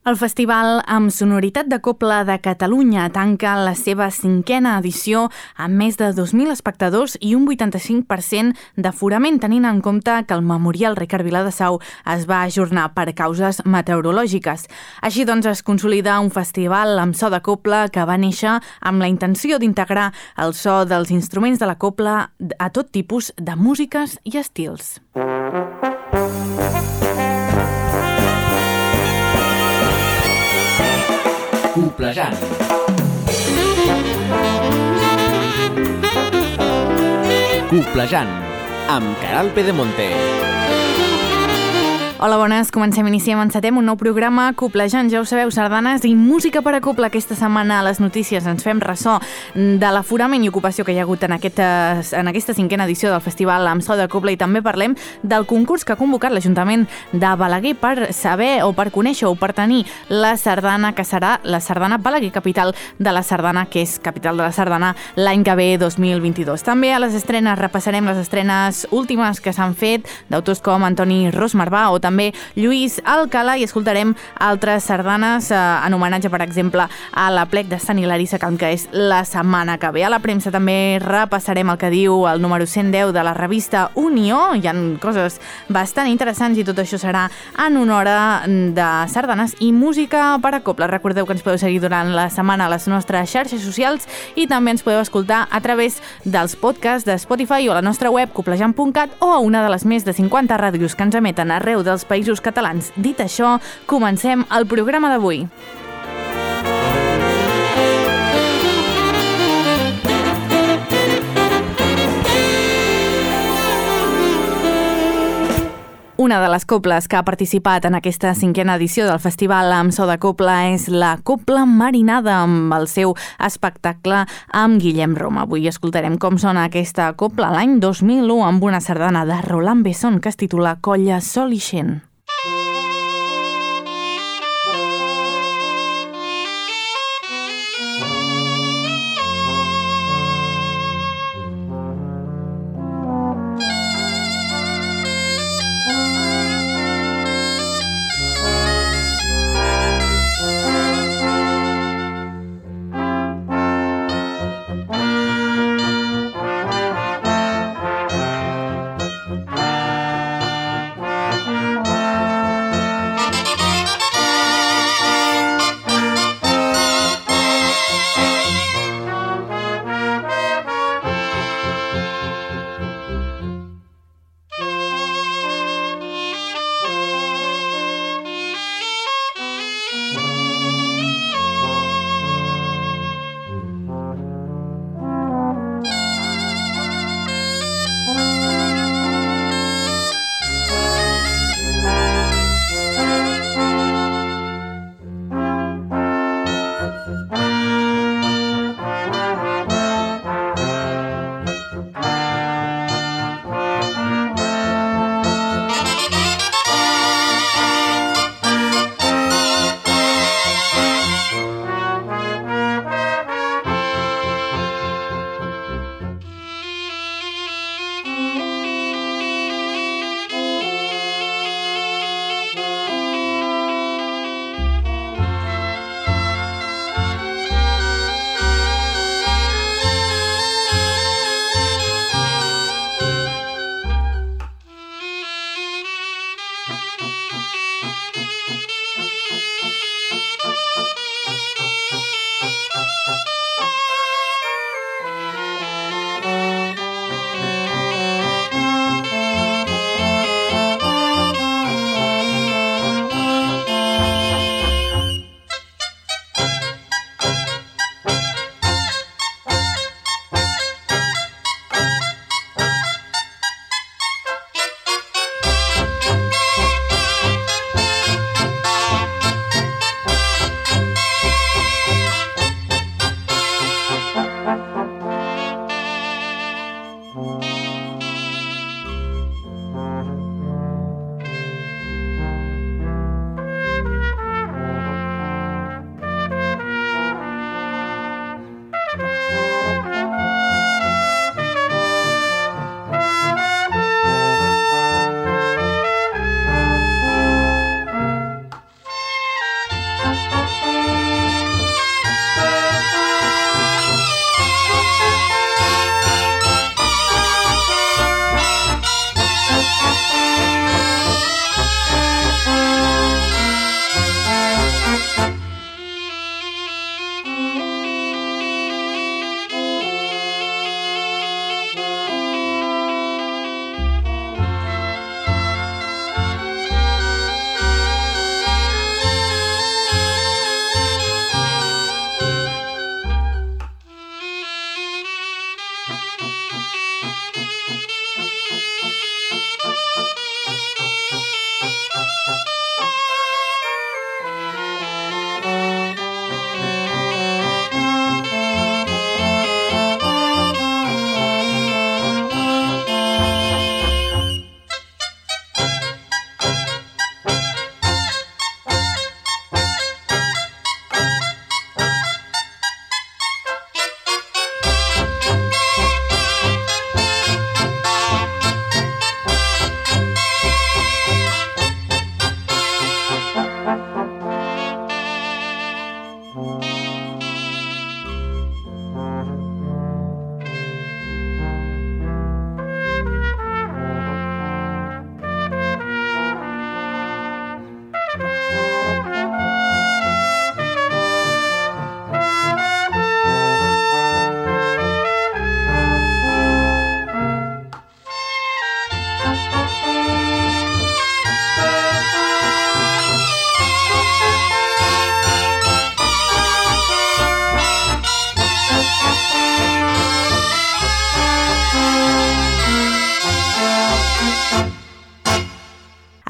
El Festival amb sonoritat de Cobla de Catalunya tanca la seva 5a edició amb més de 2.000 espectadors i un 85% d'aforament, tenint en compte que el Memorial Ricard Viladasau es va ajornar per causes meteorològiques. Així doncs es consolida un festival amb so de cobla que va néixer amb la intenció d'integrar el so dels instruments de la cobla a tot tipus de músiques i estils. Coblejant. Coblejant, amb Caral Pedemonte. Hola, bones. Iniciem, encetem un nou programa Coblejant. Ja ho sabeu, sardanes i música per a cobla. Aquesta setmana a les notícies ens fem ressò de l'aforament i ocupació que hi ha hagut en aquesta 5a edició del Festival amb so de cobla, i també parlem del concurs que ha convocat l'Ajuntament de Balaguer per saber o per conèixer o per tenir la sardana que serà la sardana Balaguer, capital de la sardana, que és capital de la sardana l'any que ve, 2022. També a les estrenes repassarem les estrenes últimes que s'han fet d'autors com Antoni Rosmarbà o també Lluís Alcalà, i escoltarem altres sardanes en homenatge, per exemple, a l'Aplec de Sant Hilari Sacalm, que és la setmana que ve. A la premsa també repassarem el que diu el número 110 de la revista Unió. Hi ha coses bastant interessants i tot això serà en una hora de sardanes i música per a cobla. Recordeu que ens podeu seguir durant la setmana a les nostres xarxes socials i també ens podeu escoltar a través dels podcasts de Spotify o a la nostra web coblejant.cat o a una de les més de 50 ràdios que ens emeten arreu dels països catalans. Dit això, comencem el programa d'avui. Una de les cobles que ha participat en aquesta 5a edició del Festival amb so de cobla és la Cobla Marinada, amb el seu espectacle amb Guillem Roma. Avui escoltarem com sona aquesta cobla l'any 2001 amb una sardana de Roland Besson que es titula Colla Sol Ixent.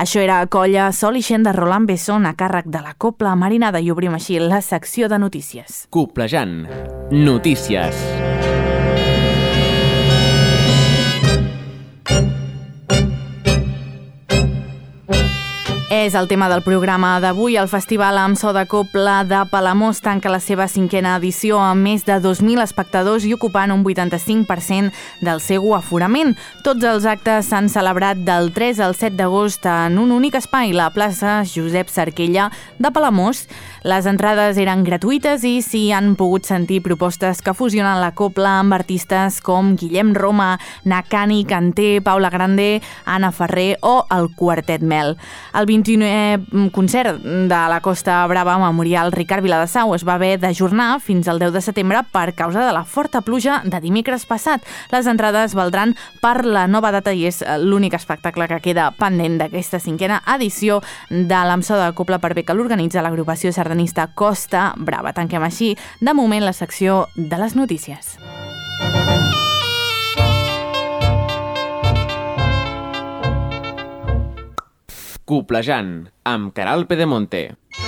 Això era Colla, Sol ixent de Roland Besson a càrrec de la Copla Marinada i obrim així la secció de notícies. Coplejant. Notícies. És el tema del programa d'avui. El Festival amb so de Copla de Palamós tanca la seva 5a edició amb més de 2.000 espectadors i ocupant un 85% del seu aforament. Tots els actes s'han celebrat del 3 al 7 d'agost en un únic espai, la plaça Josep Sarquella de Palamós. Les entrades eren gratuïtes i s'hi han pogut sentir propostes que fusionen la copla amb artistes com Guillem Roma, Nakani, Canté, Paula Grande, Anna Ferrer o el Quartet Mel. El 29è concert de la Costa Brava Memorial Ricard Viladesau es va haver d'ajornar fins al 10 de setembre per causa de la forta pluja de dimecres passat. Les entrades valdran per la nova data i és l'únic espectacle que queda pendent d'aquesta 5a edició de l'Amso de Copla per bé que l'organitza l'agrupació sardanista Costa Brava. Tanquem així, de moment, la secció de les notícies. Coplejant, amb Caral Pedemonte.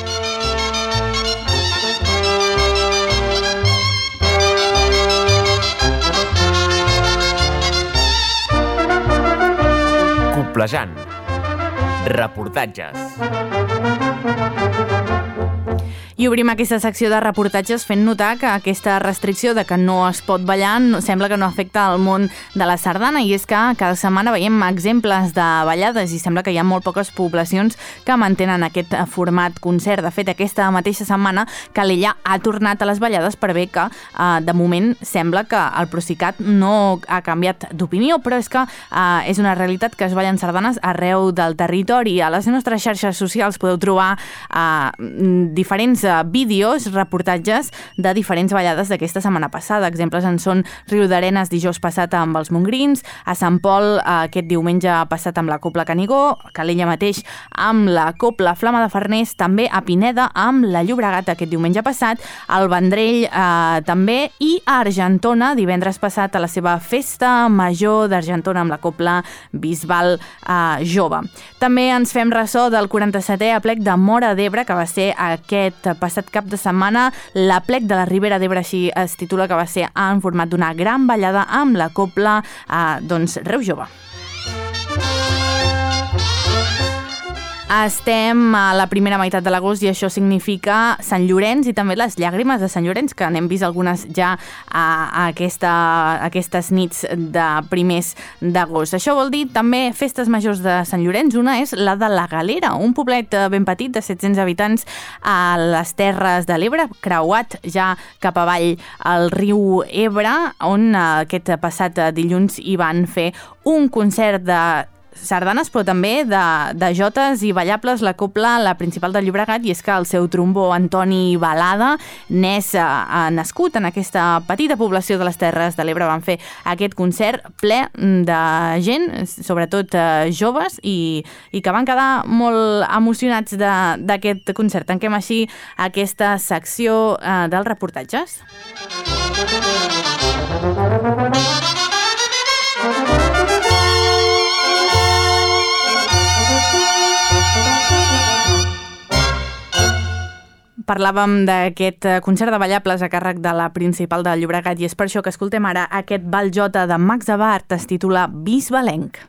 Coplejant. Reportatges. I obrim aquesta secció de reportatges fent notar que aquesta restricció de que no es pot ballar sembla que no afecta el món de la sardana, i és que cada setmana veiem exemples de ballades i sembla que hi ha molt poques poblacions que mantenen aquest format concert. De fet, aquesta mateixa setmana Calella ha tornat a les ballades per bé que de moment sembla que el Procicat no ha canviat d'opinió, però és que és una realitat que es ballen sardanes arreu del territori. A les nostres xarxes socials podeu trobar diferents vídeos, reportatges de diferents ballades d'aquesta setmana passada. Exemples en són Riudarenes dijous passat amb els Mongrins, a Sant Pol aquest diumenge passat amb la Copla Canigó, Calella mateix amb la Copla Flama de Farners, també a Pineda amb la Llobregat aquest diumenge passat, al Vendrell també, i a Argentona divendres passat a la seva festa major d'Argentona amb la Copla Bisbal Jove. També ens fem ressò del 47è aplec de Móra d'Ebre, que va ser aquest passat cap de setmana. L'aplec de la Ribera d'Ebre, així es titula, que va ser en format d'una gran ballada amb la Copla Reu Jove. Estem a la primera meitat de l'agost i això significa Sant Llorenç i també les llàgrimes de Sant Llorenç, que n'hem vist algunes ja a aquestes nits de primers d'agost. Això vol dir també festes majors de Sant Llorenç. Una és la de la Galera, un poblet ben petit de 700 habitants a les Terres de l'Ebre, creuat ja cap avall al riu Ebre, on aquest passat dilluns hi van fer un concert de sardanes, però també de jotes i ballables, la Copla, la principal del Llobregat, i és que el seu trombó Antoni Balada, nascut en aquesta petita població de les Terres de l'Ebre, van fer aquest concert ple de gent, sobretot joves, i que van quedar molt emocionats d'aquest concert. Tanquem així aquesta secció dels reportatges. Parlàvem d'aquest concert de ballables a càrrec de la principal del Llobregat i és per això que escoltem ara aquest ball jota de Max Abart, es titula Bisbalenc.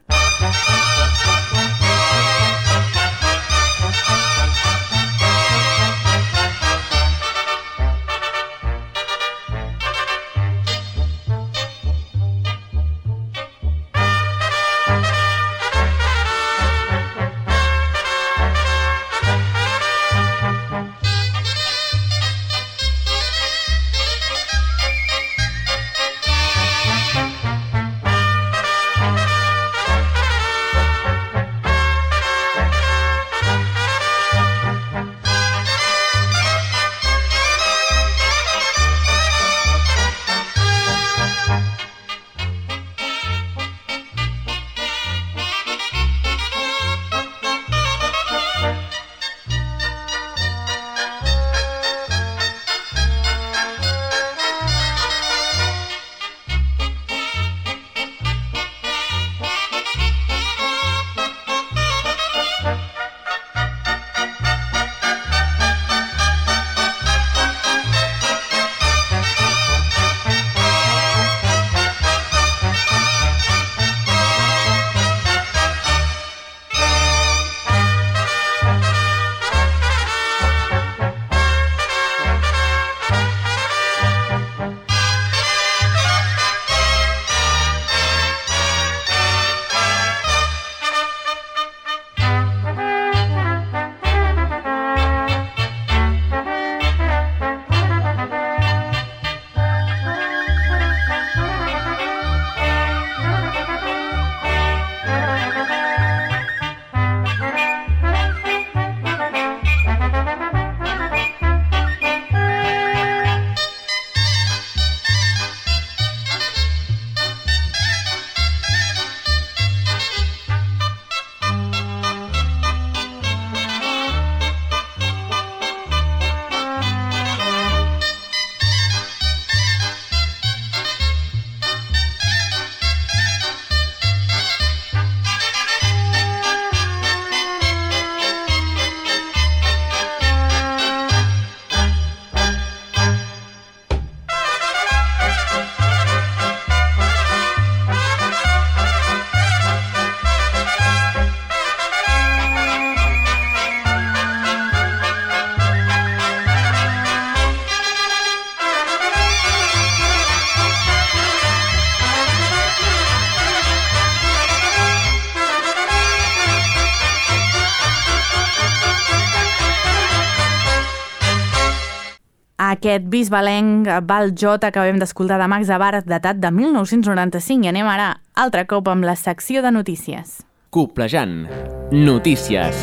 aquest bisbalenc Val J que acabem d'escoltar de Max Abar, datat de 1995. I anem ara altre cop amb la secció de notícies. Coplejant. Notícies.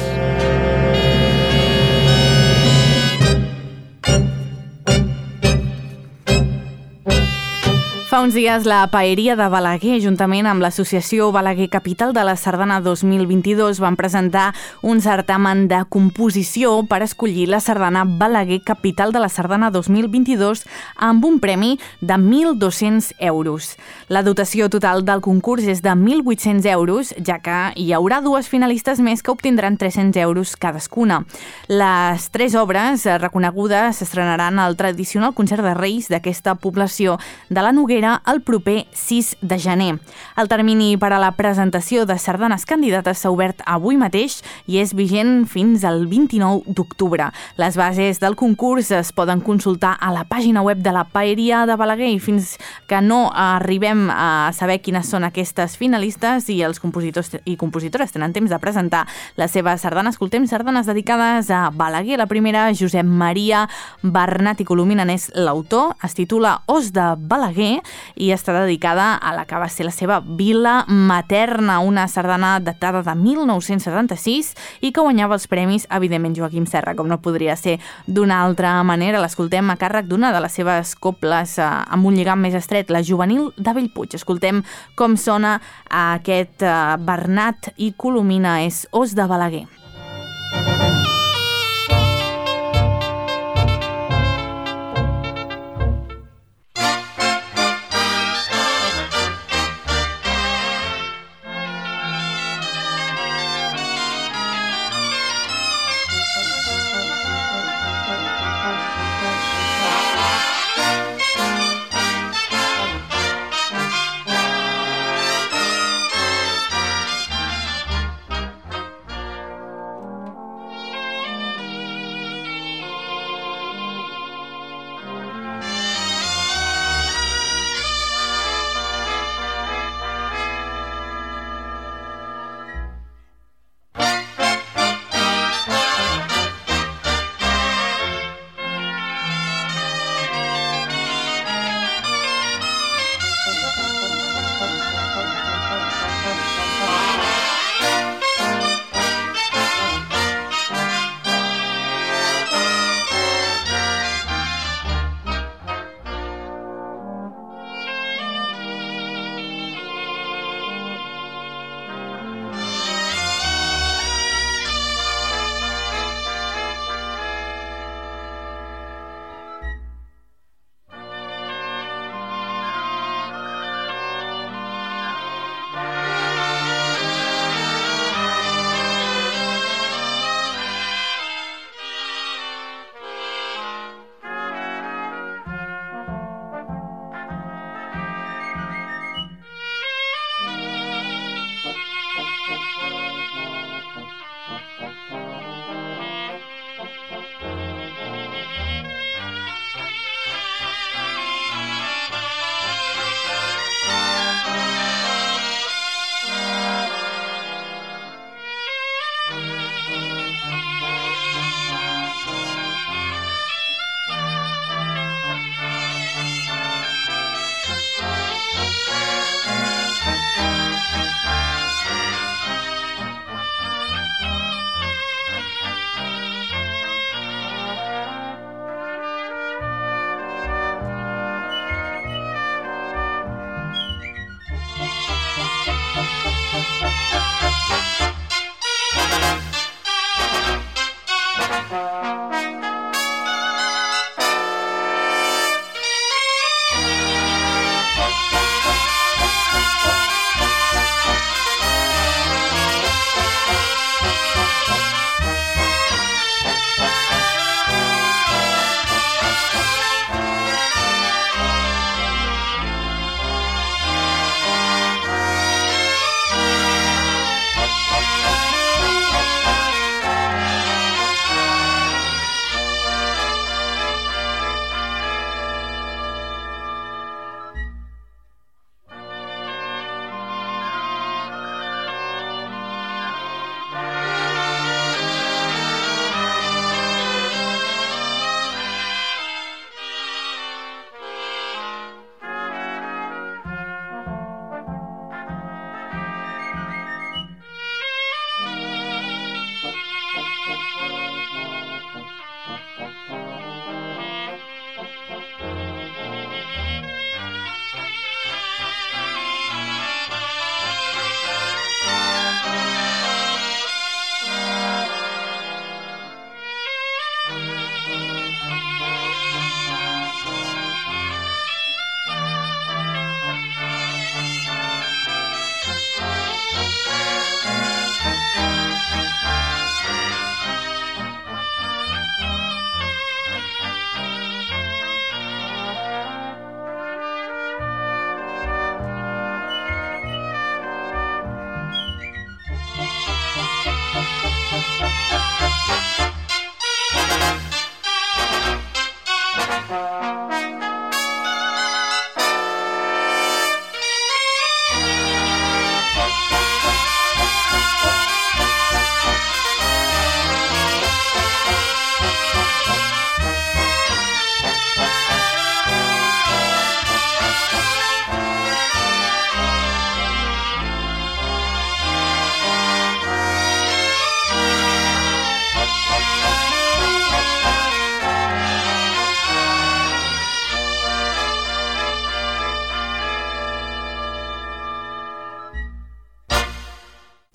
Fa uns dies la Paeria de Balaguer, juntament amb l'associació Balaguer Capital de la Sardana 2022, van presentar un certamen de composició per escollir la sardana Balaguer Capital de la Sardana 2022 amb un premi de 1.200 euros. La dotació total del concurs és de 1.800 euros, ja que hi haurà dues finalistes més que obtindran 300 euros cadascuna. Les tres obres reconegudes s'estrenaran al tradicional concert de Reis d'aquesta població de la Noguera el proper 6 de gener. El termini per a la presentació de sardanes candidates s'ha obert avui mateix i és vigent fins al 29 d'octubre. Les bases del concurs es poden consultar a la pàgina web de la Paeria de Balaguer i fins que no arribem a saber quines són aquestes finalistes i els compositors i compositores tenen temps de presentar la seva sardana, escoltem sardanes dedicades a Balaguer. La primera, Josep Maria Bernat i Colomina, n'és l'autor, es titula Os de Balaguer i està dedicada a la que va ser la seva vila materna, una sardana datada de 1976 i que guanyava els premis, evidentment, Joaquim Serra, com no podria ser d'una altra manera. L'escoltem a càrrec d'una de les seves coples amb un lligam més estret, la Juvenil de Bellpuig. Escoltem com sona aquest Bernat i Colomina, és Os de Balaguer.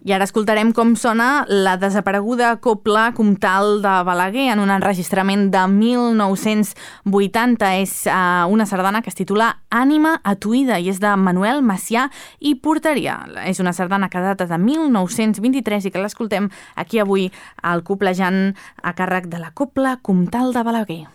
I ara escoltarem com sona la desapareguda cobla Comtal de Balaguer en un enregistrament de 1980. És una sardana que es titula Ànima atuïda i és de Manuel Macià i Porteria. És una sardana que data de 1923 i que l'escoltem aquí avui al Coplejant a càrrec de la Cobla Comtal de Balaguer.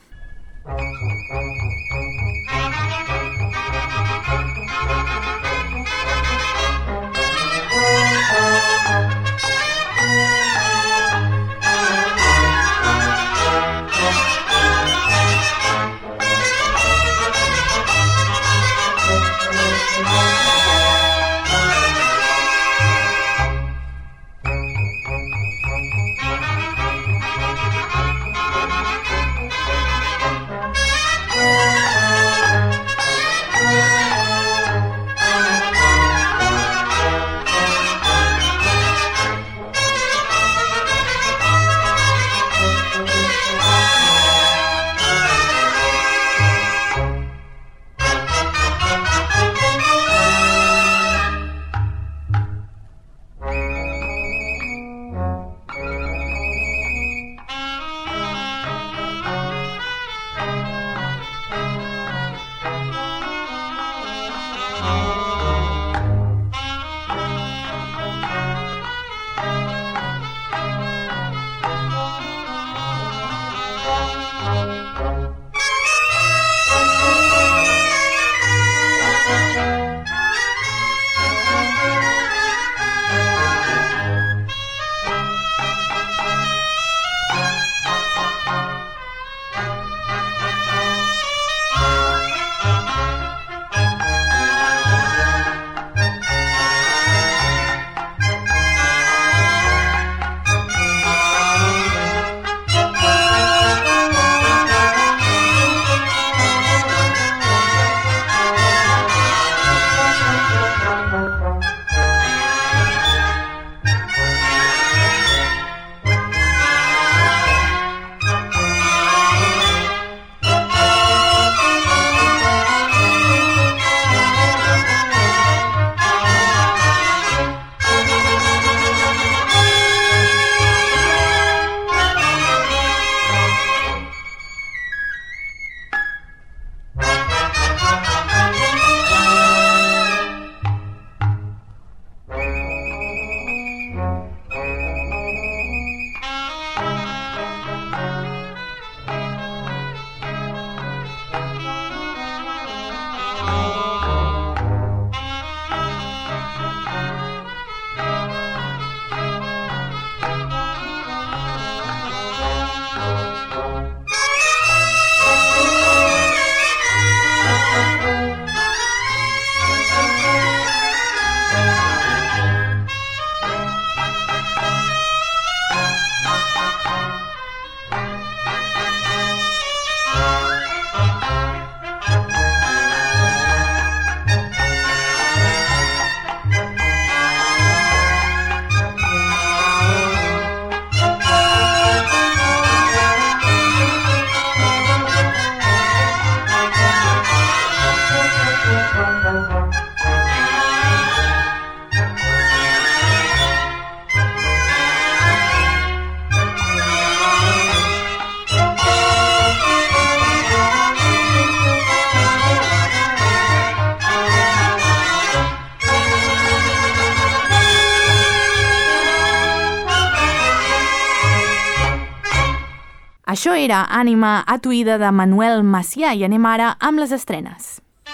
Això era Ànima atuïda de Manuel Macià i anem ara amb les estrenes.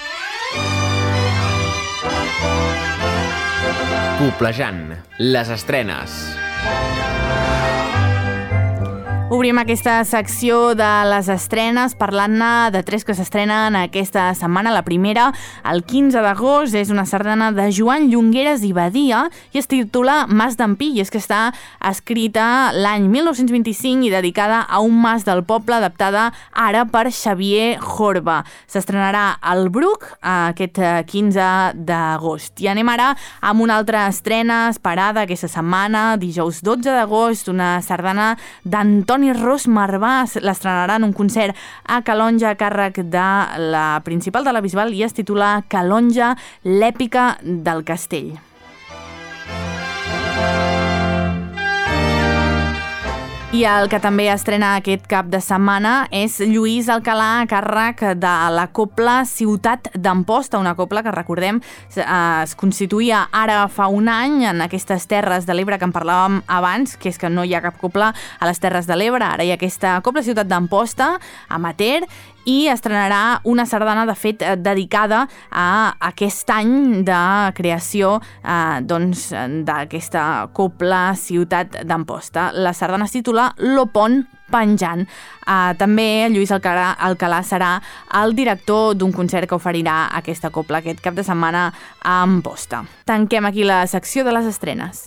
Coplejant, les estrenes. Obrim aquesta secció de les estrenes parlant-ne de 3 que s'estrenen aquesta setmana. La primera, el 15 d'agost, és una sardana de Joan Llongueras i Badia i es titula Mas d'en Pi, i és que està escrita l'any 1925 i dedicada a un mas del poble, adaptada ara per Xavier Jorba. S'estrenarà al Bruc aquest 15 d'agost. I anem ara amb una altra estrena esperada aquesta setmana, dijous 12 d'agost, una sardana d'Antoni Ros Marvà. L'estrenarà en un concert a Calonja a càrrec de la principal de la Bisbal i es titula Calonja, l'èpica del castell. I el que també estrena aquest cap de setmana és Lluís Alcalà, a càrrec de la cobla Ciutat d'Amposta, una cobla que, recordem, es constituïa ara fa un any en aquestes Terres de l'Ebre que en parlàvem abans, que és que no hi ha cap cobla a les Terres de l'Ebre. Ara hi ha aquesta cobla Ciutat d'Amposta, amateur, i estrenarà una sardana, de fet, dedicada a aquest any de creació d'aquesta cobla Ciutat d'Amposta. La sardana es titula Lo Pont Penjant. També Lluís Alcalà serà el director d'un concert que oferirà aquesta cobla aquest cap de setmana a Amposta. Tanquem aquí la secció de les estrenes.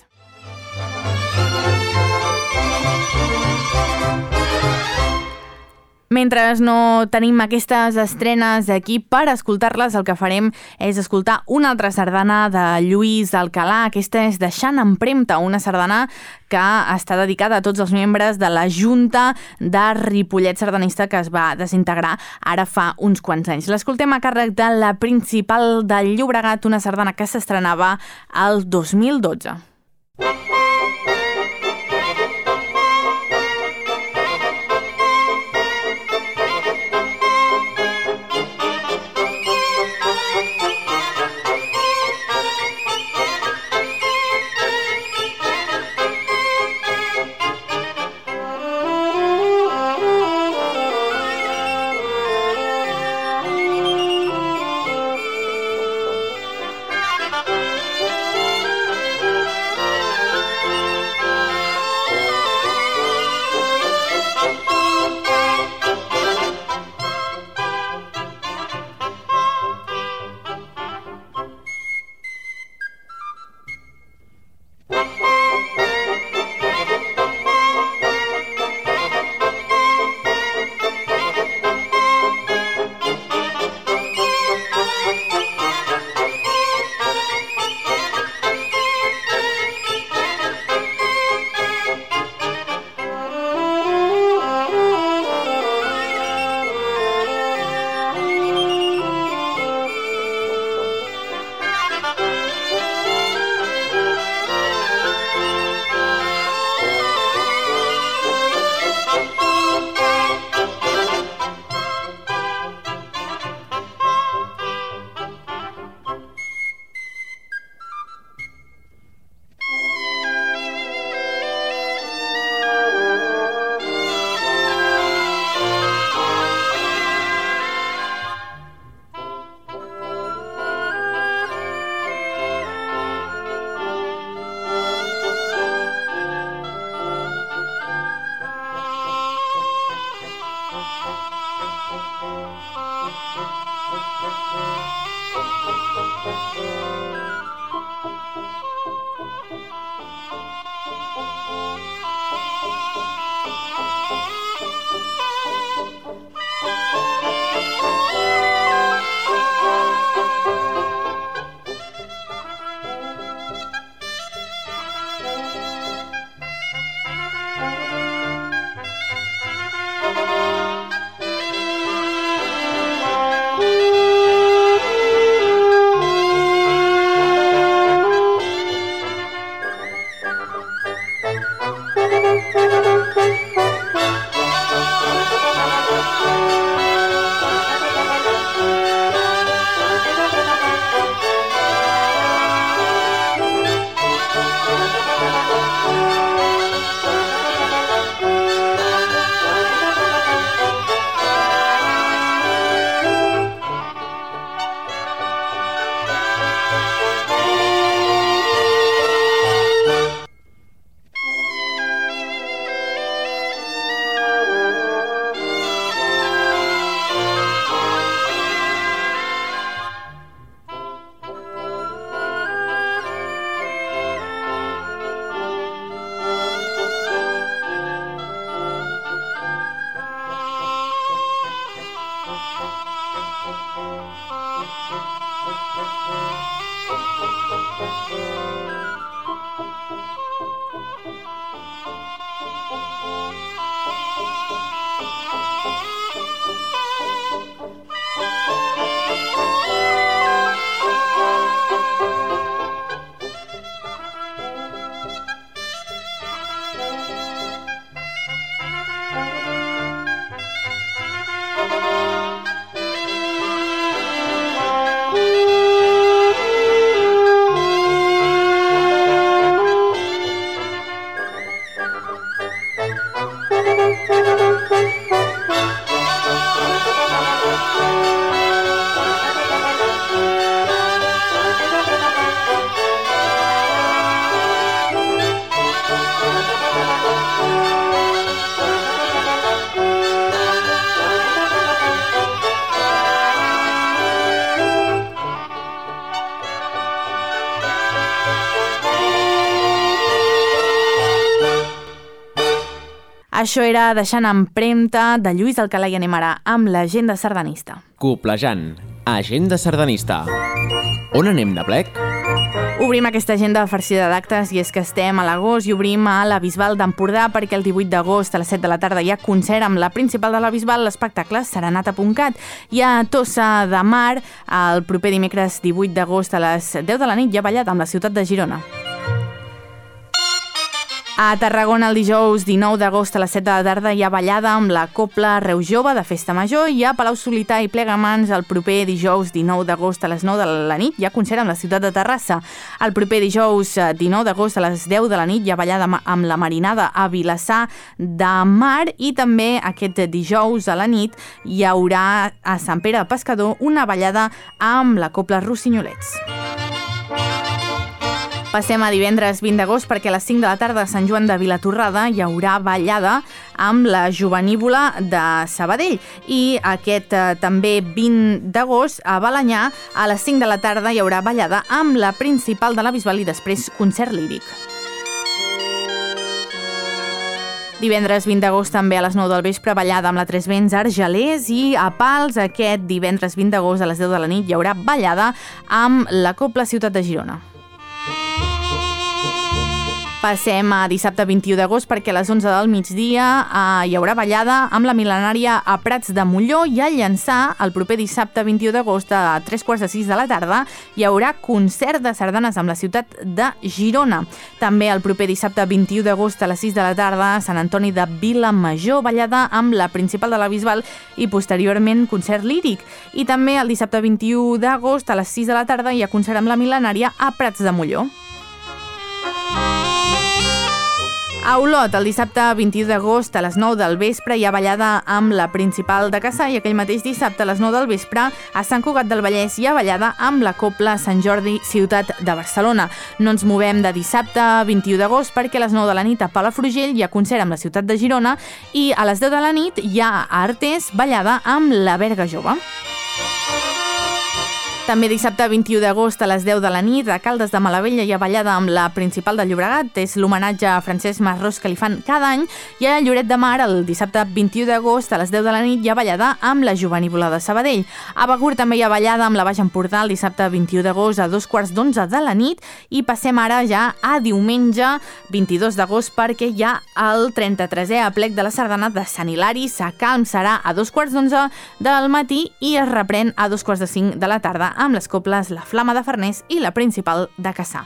Mentre no tenim aquestes estrenes aquí per escoltar-les, el que farem és escoltar una altra sardana de Lluís Alcalà. Aquesta és Deixant empremta, una sardana que està dedicada a tots els membres de la Junta de Ripollet Sardanista, que es va desintegrar ara fa uns quants anys. L'escoltem a càrrec de la Principal del Llobregat, una sardana que s'estrenava el 2012. Això era Deixant empremta de Lluís Alcalà i anem ara amb l'agenda sardanista. Coplejant, agenda sardanista. On anem de plec? Obrim aquesta agenda farcida d'actes i és que estem a l'agost i obrim a la Bisbal d'Empordà perquè el 18 d'agost a les 7 de la tarda hi ha concert amb la principal de la Bisbal, l'espectacle Serenata.cat. I a Tossa de Mar, el proper dimecres 18 d'agost a les 10 de la nit hi ha ballat amb la ciutat de Girona. A Tarragona, el dijous 19 d'agost a les 7 de la tarda hi ha ballada amb la Cobla Reu Jove de Festa Major i a Palau-solità i Plegamans el proper dijous 19 d'agost a les 9 de la nit hi ha concert amb la ciutat de Terrassa. El proper dijous 19 d'agost a les 10 de la nit hi ha ballada amb la Marinada a Vilassar de Mar i també aquest dijous a la nit hi haurà a Sant Pere de Pescador una ballada amb la Cobla Rossinyolets. Passem a divendres 20 d'agost perquè a les 5 de la tarda a Sant Joan de Vilatorrada hi haurà ballada amb la Jovenívola de Sabadell. I aquest també 20 d'agost a Balenyà a les 5 de la tarda hi haurà ballada amb la principal de la Bisbal i després concert líric. Divendres 20 d'agost també a les 9 del vespre ballada amb la Tres Vents Argelers i a Pals aquest divendres 20 d'agost a les 10 de la nit hi haurà ballada amb la Cobla Ciutat de Girona. Passem a dissabte 21 d'agost perquè a les 11 del migdia hi haurà ballada amb la Mil·lenària a Prats de Molló i a Llançà el proper dissabte 21 d'agost a 3:45 de la tarda hi haurà concert de sardanes amb la ciutat de Girona. També el proper dissabte 21 d'agost a les 6 de la tarda a Sant Antoni de Vilamajor ballada amb la principal de la Bisbal i posteriorment concert líric. I també el dissabte 21 d'agost a les 6 de la tarda hi ha concert amb la Mil·lenària a Prats de Molló. A Olot, el dissabte 21 d'agost a les 9 del vespre hi ha ballada amb la principal de Cassà i aquell mateix dissabte a les 9 del vespre a Sant Cugat del Vallès hi ha ballada amb la Cobla Sant Jordi Ciutat de Barcelona. No ens movem de dissabte 21 d'agost perquè a les 9 de la nit a Palafrugell hi ha concert amb la ciutat de Girona i a les 10 de la nit hi ha a Artés ballada amb la Berga Jove. També dissabte 21 d'agost a les 10 de la nit a Caldes de Malavella hi ha ballada amb la principal de Llobregat. És l'homenatge a Francesc Masros que li fan cada any. I a Lloret de Mar el dissabte 21 d'agost a les 10 de la nit hi ha ballada amb la Jovenívola de Sabadell. A Begur també hi ha ballada amb la Baix Empordà el dissabte 21 d'agost a 2:15 de la nit. I passem ara ja a diumenge 22 d'agost perquè hi ha el 33è aplec de la sardana de Sant Hilari. Sacalm serà a 2:11 del matí i es reprèn a 2:05 de la tarda amb les coples La Flama de Farners i la principal de Cassà.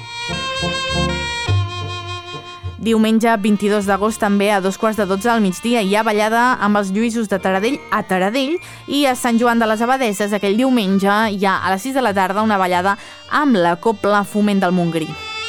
Diumenge 22 d'agost també a 2:12 del migdia hi ha ballada amb els Lluïsos de Taradell a Taradell i a Sant Joan de les Abadesses aquell diumenge hi ha a les 6 de la tarda una ballada amb la Cobla Foment del Montgrí.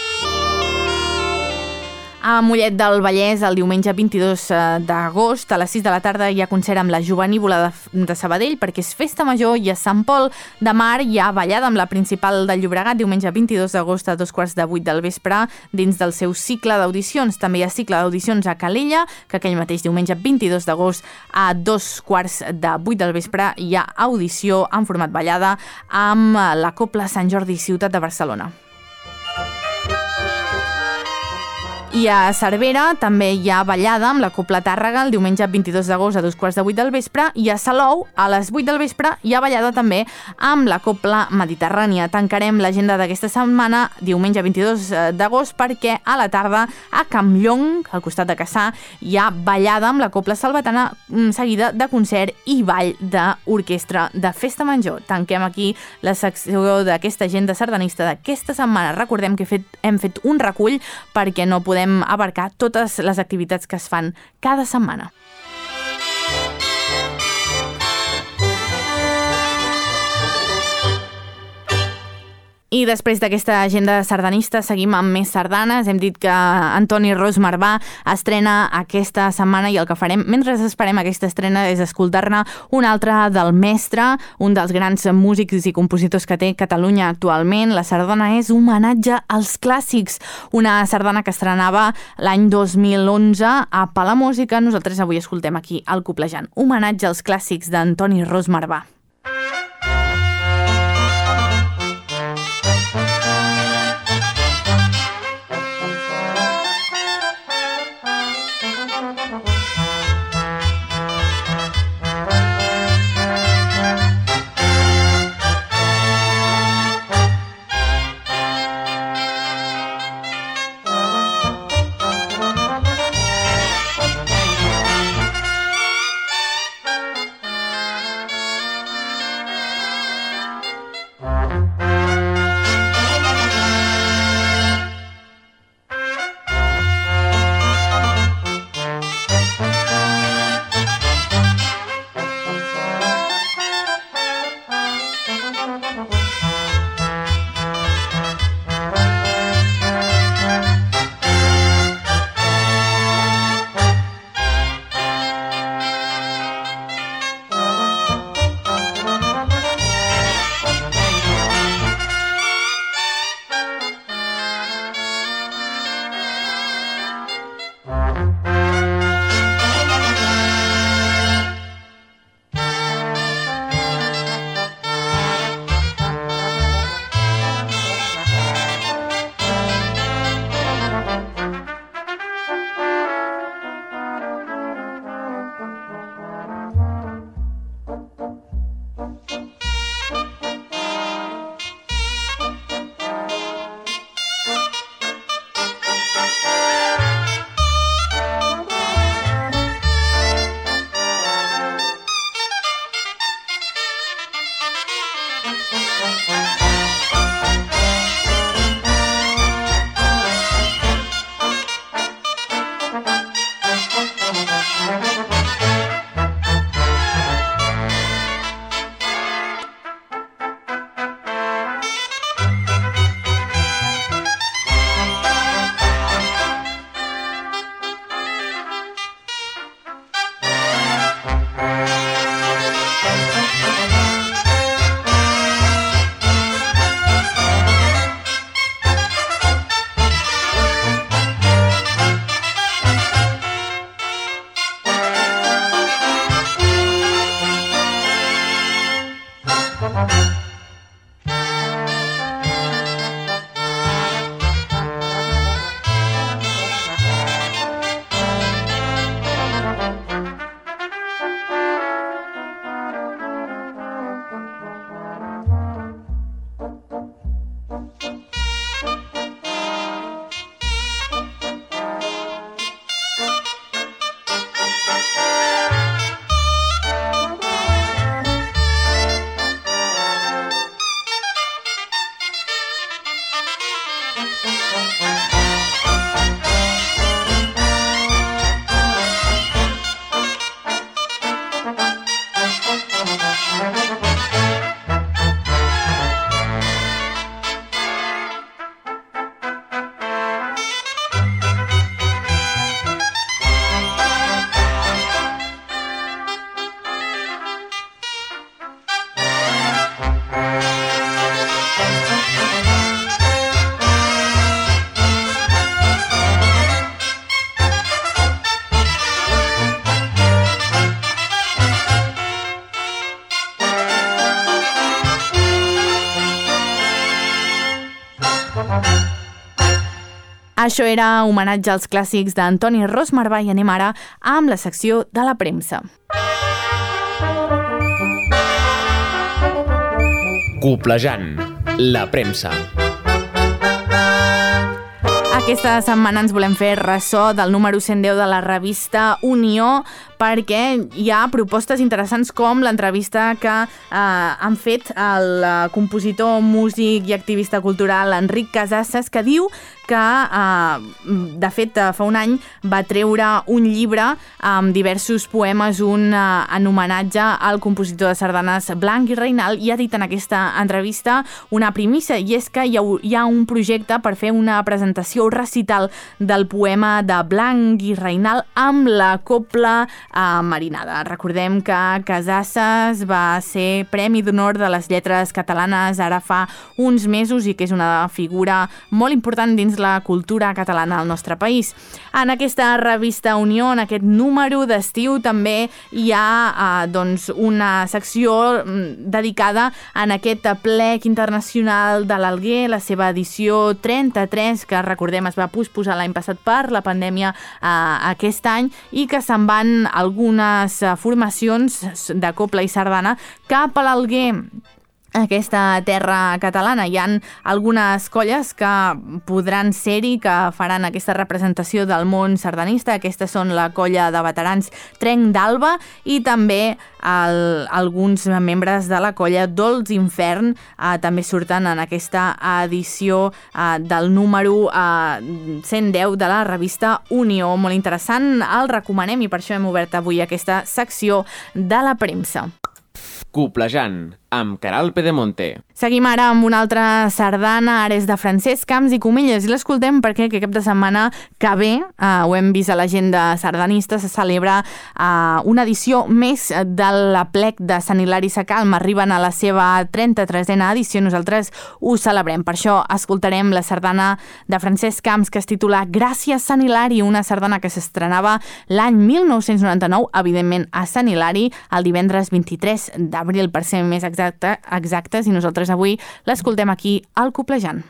A Mollet del Vallès, el diumenge 22 d'agost, a les 6 de la tarda hi ha concert amb la Jovenívola de Sabadell perquè és festa major i a Sant Pol de Mar hi ha ballada amb la principal de Llobregat diumenge 22 d'agost a 2:08 del vespre dins del seu cicle d'audicions. També hi ha cicle d'audicions a Calella, que aquell mateix diumenge 22 d'agost a 2:15 del vespre hi ha audició en format ballada amb la Cobla Sant Jordi Ciutat de Barcelona. I a Cervera també hi ha ballada amb la Cobla Tàrrega el diumenge 22 d'agost a 2:08 del vespre i a Salou a les 8 del vespre hi ha ballada també amb la Cobla Mediterrània. Tancarem l'agenda d'aquesta setmana diumenge 22 d'agost perquè a la tarda a Campllong, al costat de Cassà, hi ha ballada amb la Cobla Salvatana seguida de concert i ball d'orquestra de Festa Major. Tanquem aquí la secció d'aquesta agenda sardanista d'aquesta setmana. Recordem que hem fet un recull perquè no podem abarcar totes les activitats que es fan cada setmana. I després d'aquesta agenda sardanista seguim amb més sardanes. Hem dit que Antoni Ros Marvà estrena aquesta setmana i el que farem mentre esperem aquesta estrena és escoltar-ne una altra del mestre, un dels grans músics i compositors que té Catalunya actualment. La sardana és homenatge als clàssics, una sardana que estrenava l'any 2011 a Palamúsica. Nosaltres avui escoltem aquí al Coplejant. Homenatge als clàssics d'Antoni Ros Marvà. Això era homenatge als clàssics d'Antoni Ros Marvà i anem ara amb la secció de la premsa. Coplejant, la premsa. Aquesta setmana ens volem fer ressò del número 110 de la revista Unió perquè hi ha propostes interessants com l'entrevista que han fet el compositor, músic i activista cultural Enric Casasses, que diu que, de fet, fa un any va treure un llibre amb diversos poemes, un en homenatge al compositor de sardanes Blanc i Reinal, i ha dit en aquesta entrevista una primícia, i és que hi ha un projecte per fer una presentació recital del poema de Blanc i Reinal amb la copla marinada. Recordem que Casasses va ser Premi d'Honor de les Lletres Catalanes ara fa uns mesos i que és una figura molt important dins la cultura catalana al nostre país. En aquesta revista Unió, en aquest número d'estiu, també hi ha una secció dedicada en aquest plec internacional de l'Alguer, la seva edició 33, que recordem es va posposar l'any passat per la pandèmia aquest any, i que se'n van algunes formacions de copla i sardana cap a l'Alguer, aquesta terra catalana. Hi ha algunes colles que podran ser-hi, que faran aquesta representació del món sardanista. Aquestes són la colla de veterans Trenc d'Alba i també alguns membres de la colla Dolç Infern també surten en aquesta edició del número 110 de la revista Unió. Molt interessant, el recomanem i per això hem obert avui aquesta secció de la premsa. Coplejant, amb Caral Pedemonte. Seguim ara amb una altra sardana, ara és de Francesc Camps i Comelles, i l'escoltem perquè aquest cap de setmana que ve, ho hem vist a l'agenda sardanista, se celebra una edició més del plec de Sant Hilari Sacalm. Arriben a la seva 33a edició, nosaltres ho celebrem. Per això escoltarem la sardana de Francesc Camps que es titula Gràcies Sant Hilari, una sardana que s'estrenava l'any 1999, evidentment a Sant Hilari, el divendres 23 d'abril, per ser més exactes, i nosaltres avui l'escoltem aquí al Coplejant.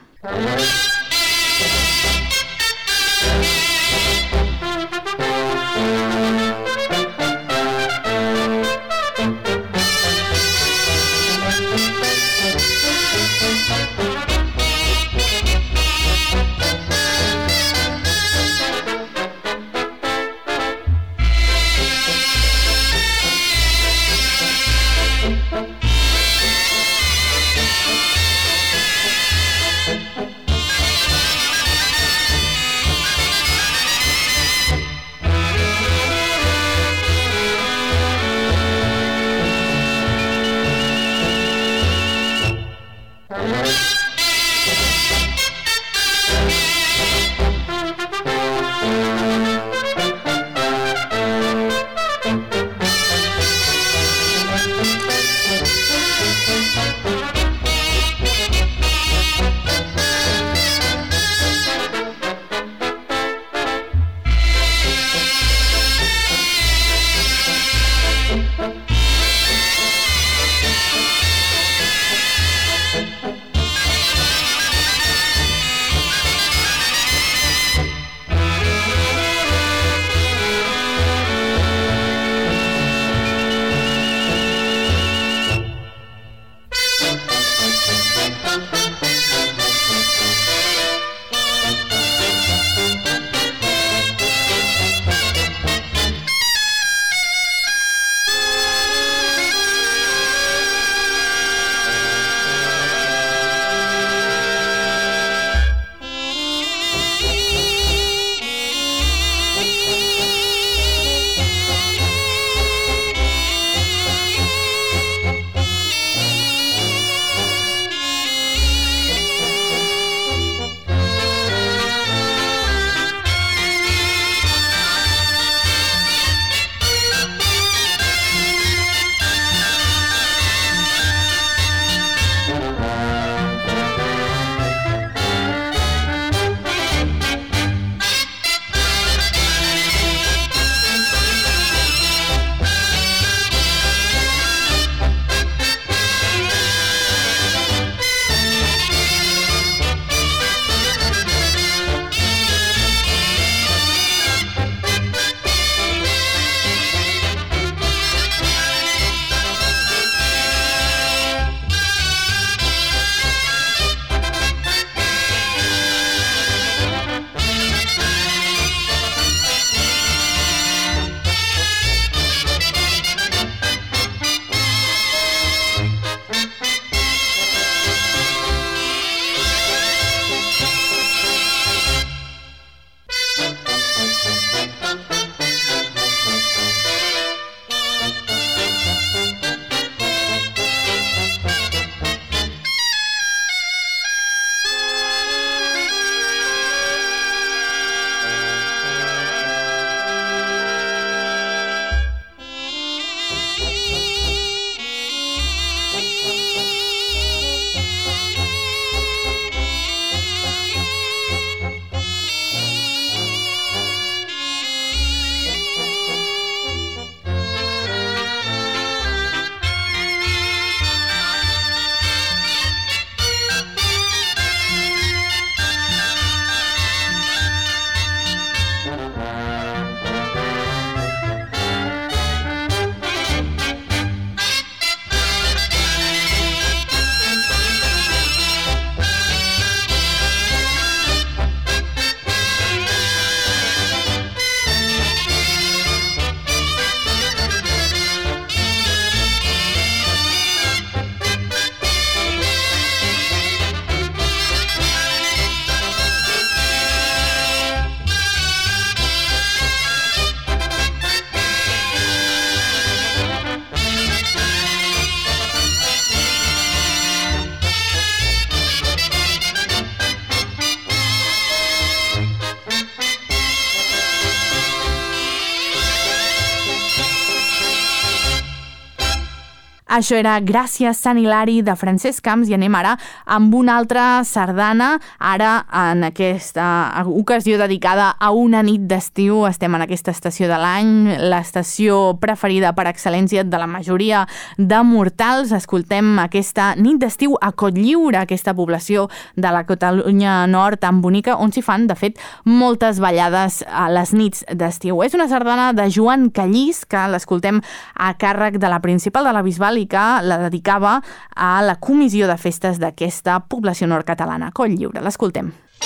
Això era Gràcies Sant Hilari de Francesc Camps i anem ara amb una altra sardana, ara en aquesta ocasió dedicada a una nit d'estiu. Estem en aquesta estació de l'any, l'estació preferida per excel·lència de la majoria de mortals. Escoltem aquesta nit d'estiu a Cotlliure, aquesta població de la Catalunya Nord tan bonica, on s'hi fan, de fet, moltes ballades a les nits d'estiu. És una sardana de Joan Callís, que l'escoltem a càrrec de la Principal de la Bisbal i que la dedicava a la comissió de festes d'aquesta població nord-catalana, Cotlliure. L'escoltem.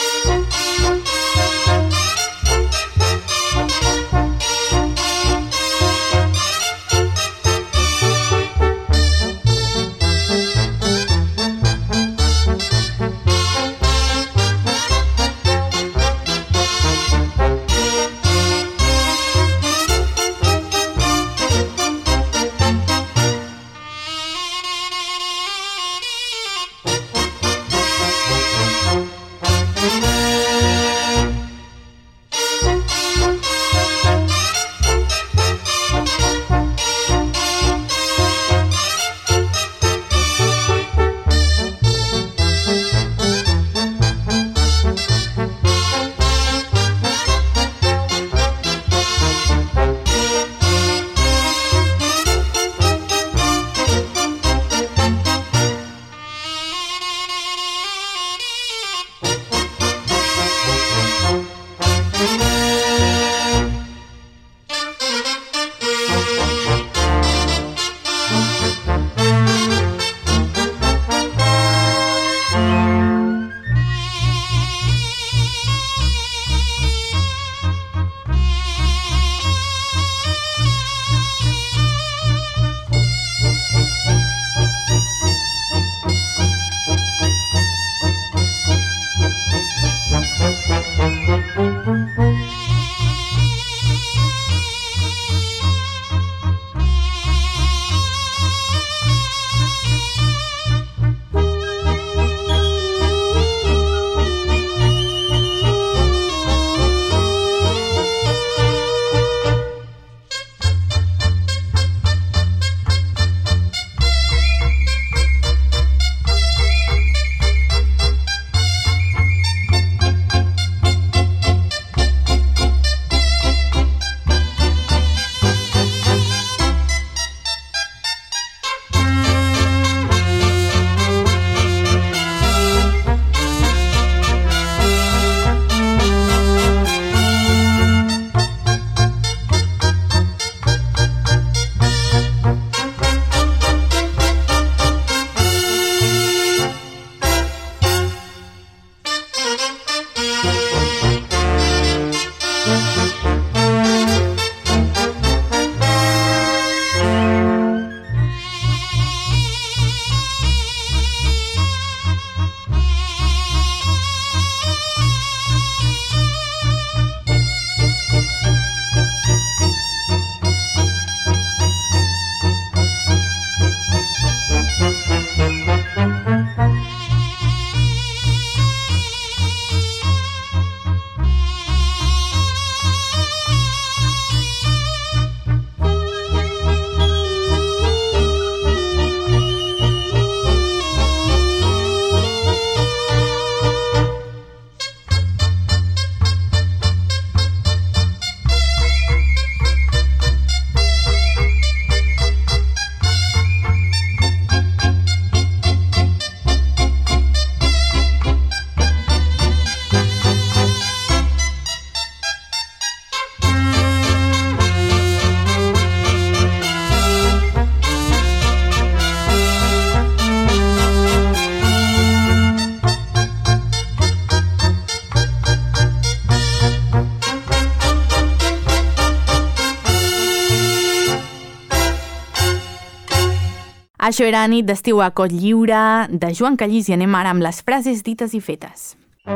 Això era Nit d'estiu a Cotlliure, de Joan Callís, i anem ara amb les frases dites i fetes.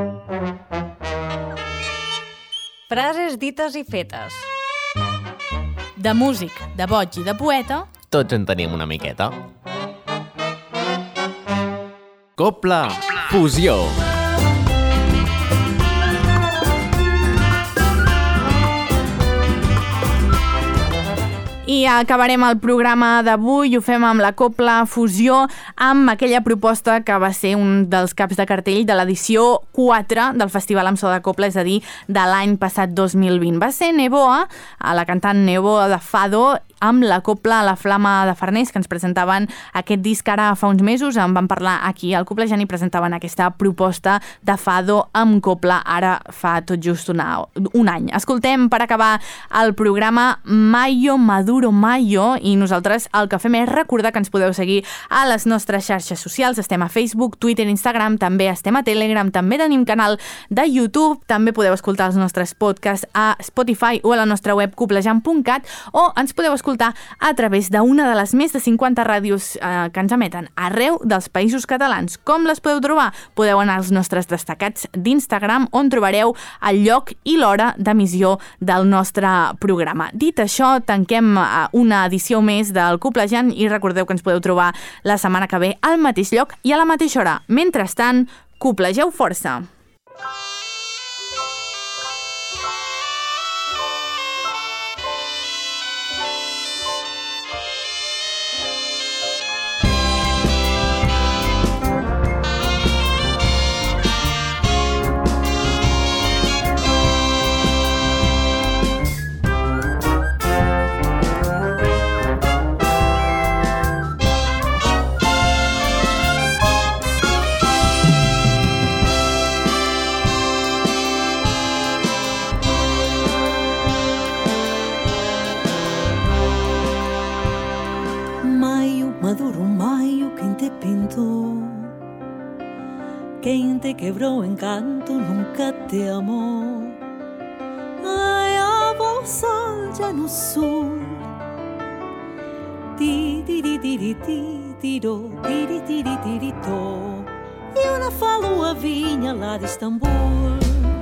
Frases dites i fetes. De músic, de boig i de poeta, tots en tenim una miqueta. Copla Fusió. I acabarem el programa d'avui, ho fem amb la Copla Fusió, amb aquella proposta que va ser un dels caps de cartell de l'edició 4 del Festival amb so de Copla, és a dir, de l'any passat 2020. Va ser Neboa, la cantant Neboa de Fado, amb la Copla La Flama de Farners, que ens presentaven aquest disc ara fa uns mesos. En van parlar aquí al Coplejant i presentaven aquesta proposta de Fado amb Copla ara fa tot just un any. Escoltem per acabar el programa Mayo Maduro Mayo, i nosaltres el que fem és recordar que ens podeu seguir a les nostres xarxes socials. Estem a Facebook, Twitter, Instagram, també estem a Telegram, també tenim canal de YouTube, també podeu escoltar els nostres podcasts a Spotify o a la nostra web coplejant.cat, o ens podeu escoltar a través d'una de les més de 50 ràdios que ens emeten arreu dels països catalans. Com les podeu trobar? Podeu anar als nostres destacats d'Instagram, on trobareu el lloc i l'hora d'emissió del nostre programa. Dit això, tanquem una edició més del Coplejant i recordeu que ens podeu trobar la setmana que ve al mateix lloc i a la mateixa hora. Mentrestant, coplegeu força! Maduro mayo, quem te pintou, quem te quebrou encanto, nunca te amou. Ai, a bolsa já no sul, tiro, tiritirito, e uma falua vinha lá de Istambul.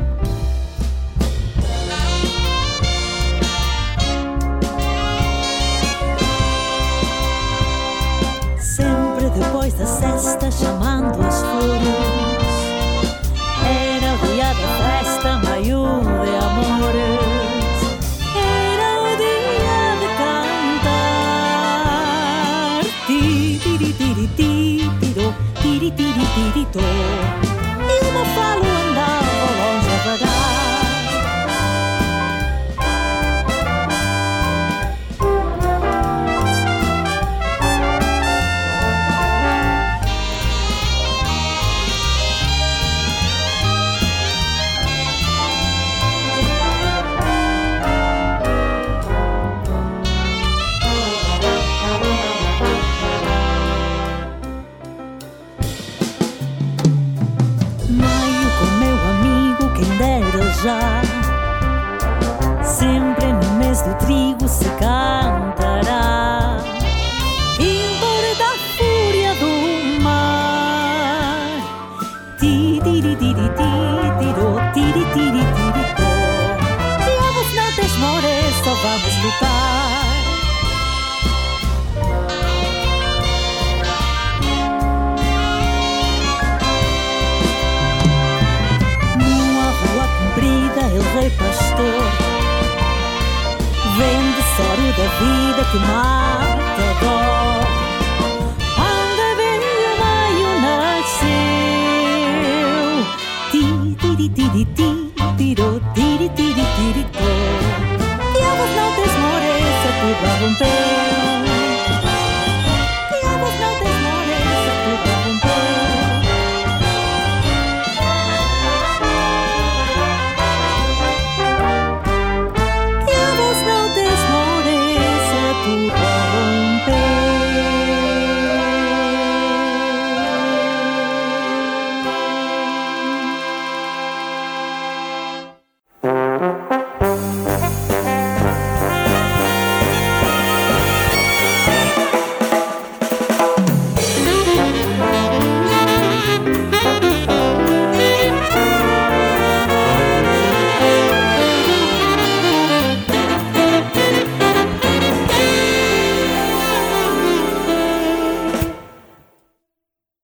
Depois da cesta, chamando as flores, era o dia da festa, maio de amores. Era o dia de cantar, tiritirito, tiritirito, e uma falo andava longe a vagar. Já, sempre no mês do trigo se cantará, ímpar da fúria do mar. Tiritirito, tiritirito, e a voz não desmore, só vamos lutar. El rei pastor vende soro da vida que mais